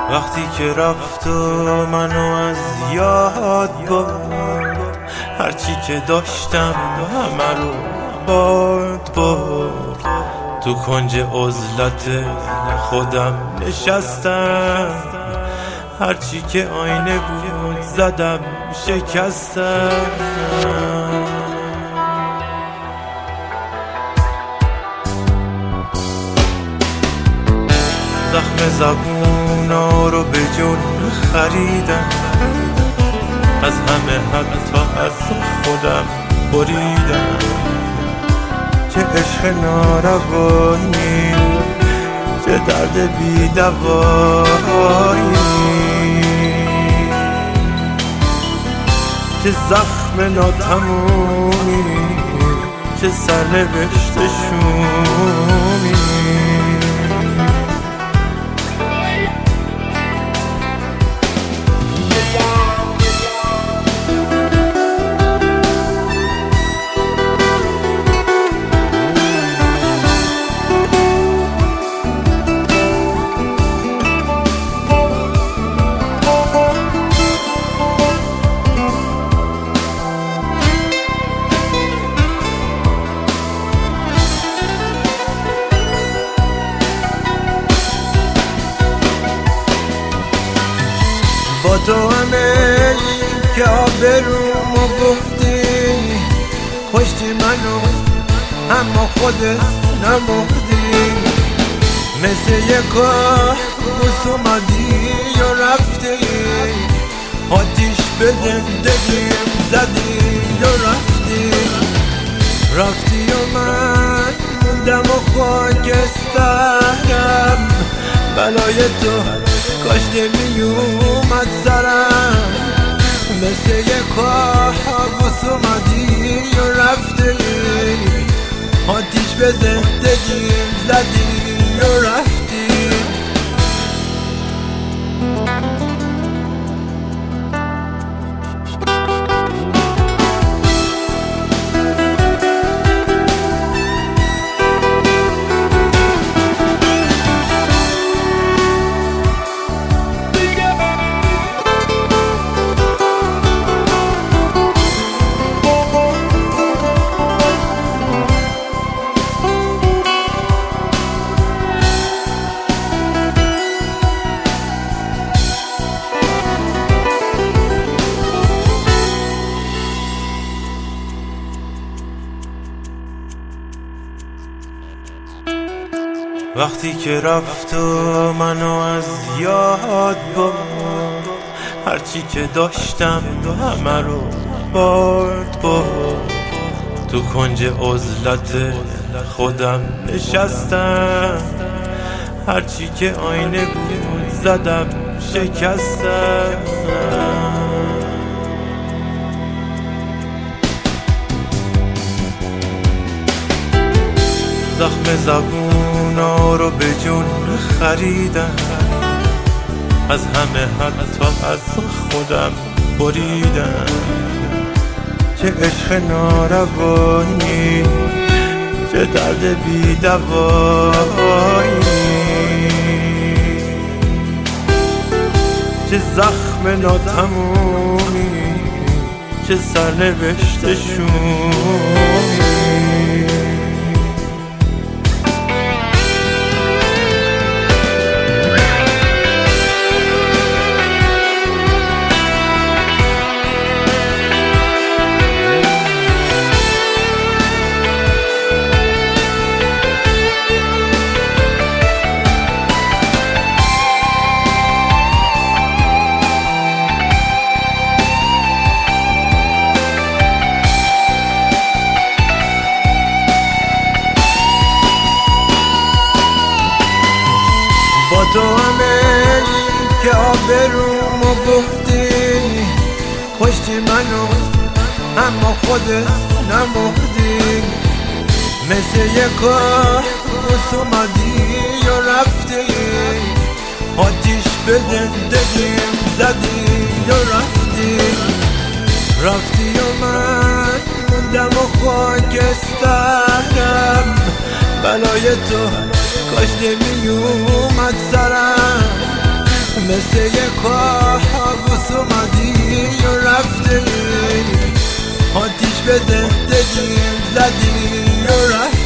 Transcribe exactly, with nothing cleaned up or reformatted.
وقتی که رفت و منو از یاد برد، هرچی که داشتم همه رو باد برد. تو کنج عزلت خودم نشستم، هرچی که آینه بود زدم شکستم. زخم زبونا رو به جون خریدم، از همه حتی از خودم بریدم. چه عشق ناروایی، چه درد بی دوایی، چه زخم ناتمومی، چه سرنوشت شومی. با تو همه که آبرومو بردی، کشتی منو اما خودت نمردی. مثل یک کابوس اومدی و رفتی، آتیش به زندگیم زدی و رفتی. رفتی و من موندم و خاکسترم، بلای تو کاش نمی اومد سرم. مثل یک کابوس اومدی و رفتی، آتیش به زندگیم زدی و رفتی. وقتی که رفت و منو از یاد برد، هرچی که داشتم همه رو باد برد. تو کنج عزلت خودم نشستم، هرچی که آینه بود زدم شکستم. زخم زبونا رو به جون خریدم، از همه حتی از خودم بریدم. چه عشق ناروایی، چه درد بی دوایی، چه زخم ناتمومی، چه سرنوشت شومی. با تو همه که آبرومو بردی، کشتی منو اما خودت نمردی. مثل یک کابوس اومدی و رفتی، آتیش به زندگیم زدی و رفتی. رفتی و من موندم و خاکسترم، بلای تو کاش نمی اومد سرم. مثل یک کابوس اومدی و رفتی، آتیش به زندگیم زدی و رفتی.